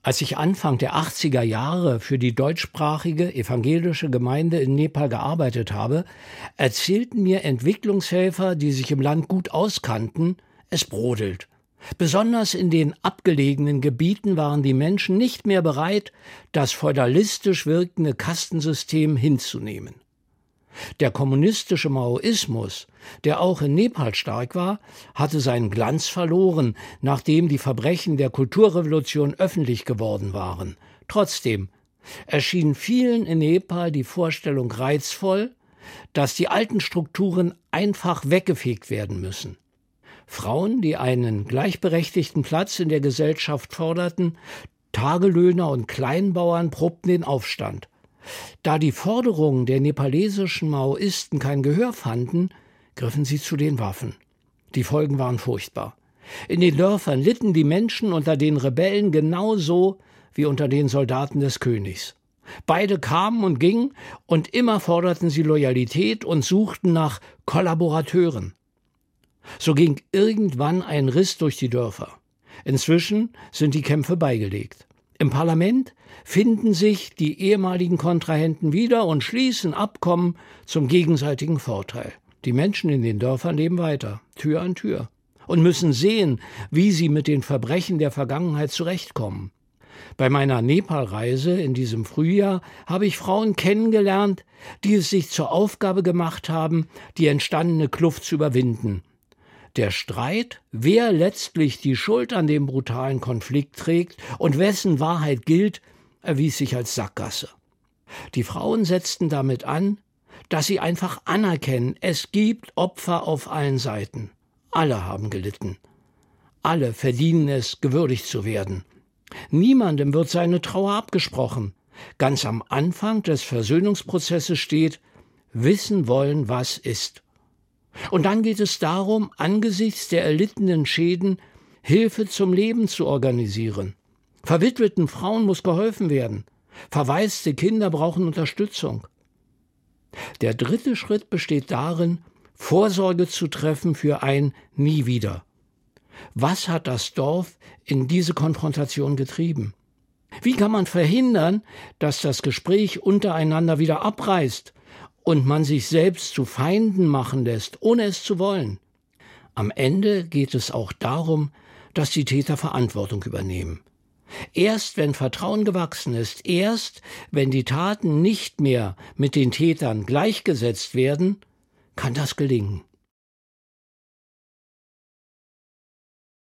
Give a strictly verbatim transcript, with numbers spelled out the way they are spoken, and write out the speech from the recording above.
Als ich Anfang der achtziger Jahre für die deutschsprachige evangelische Gemeinde in Nepal gearbeitet habe, erzählten mir Entwicklungshelfer, die sich im Land gut auskannten, es brodelt. Besonders in den abgelegenen Gebieten waren die Menschen nicht mehr bereit, das feudalistisch wirkende Kastensystem hinzunehmen. Der kommunistische Maoismus, der auch in Nepal stark war, hatte seinen Glanz verloren, nachdem die Verbrechen der Kulturrevolution öffentlich geworden waren. Trotzdem erschien vielen in Nepal die Vorstellung reizvoll, dass die alten Strukturen einfach weggefegt werden müssen. Frauen, die einen gleichberechtigten Platz in der Gesellschaft forderten, Tagelöhner und Kleinbauern probten den Aufstand. Da die Forderungen der nepalesischen Maoisten kein Gehör fanden, griffen sie zu den Waffen. Die Folgen waren furchtbar. In den Dörfern litten die Menschen unter den Rebellen genauso wie unter den Soldaten des Königs. Beide kamen und gingen, und immer forderten sie Loyalität und suchten nach Kollaborateuren. So ging irgendwann ein Riss durch die Dörfer. Inzwischen sind die Kämpfe beigelegt. Im Parlament finden sich die ehemaligen Kontrahenten wieder und schließen Abkommen zum gegenseitigen Vorteil. Die Menschen in den Dörfern leben weiter, Tür an Tür, und müssen sehen, wie sie mit den Verbrechen der Vergangenheit zurechtkommen. Bei meiner Nepalreise in diesem Frühjahr habe ich Frauen kennengelernt, die es sich zur Aufgabe gemacht haben, die entstandene Kluft zu überwinden. Der Streit, wer letztlich die Schuld an dem brutalen Konflikt trägt und wessen Wahrheit gilt, erwies sich als Sackgasse. Die Frauen setzten damit an, dass sie einfach anerkennen, es gibt Opfer auf allen Seiten. Alle haben gelitten. Alle verdienen es, gewürdigt zu werden. Niemandem wird seine Trauer abgesprochen. Ganz am Anfang des Versöhnungsprozesses steht: wissen wollen, was ist. Und dann geht es darum, angesichts der erlittenen Schäden Hilfe zum Leben zu organisieren. Verwitweten Frauen muss geholfen werden. Verwaiste Kinder brauchen Unterstützung. Der dritte Schritt besteht darin, Vorsorge zu treffen für ein Nie wieder. Was hat das Dorf in diese Konfrontation getrieben? Wie kann man verhindern, dass das Gespräch untereinander wieder abreißt und man sich selbst zu Feinden machen lässt, ohne es zu wollen? Am Ende geht es auch darum, dass die Täter Verantwortung übernehmen. Erst wenn Vertrauen gewachsen ist, erst wenn die Taten nicht mehr mit den Tätern gleichgesetzt werden, kann das gelingen.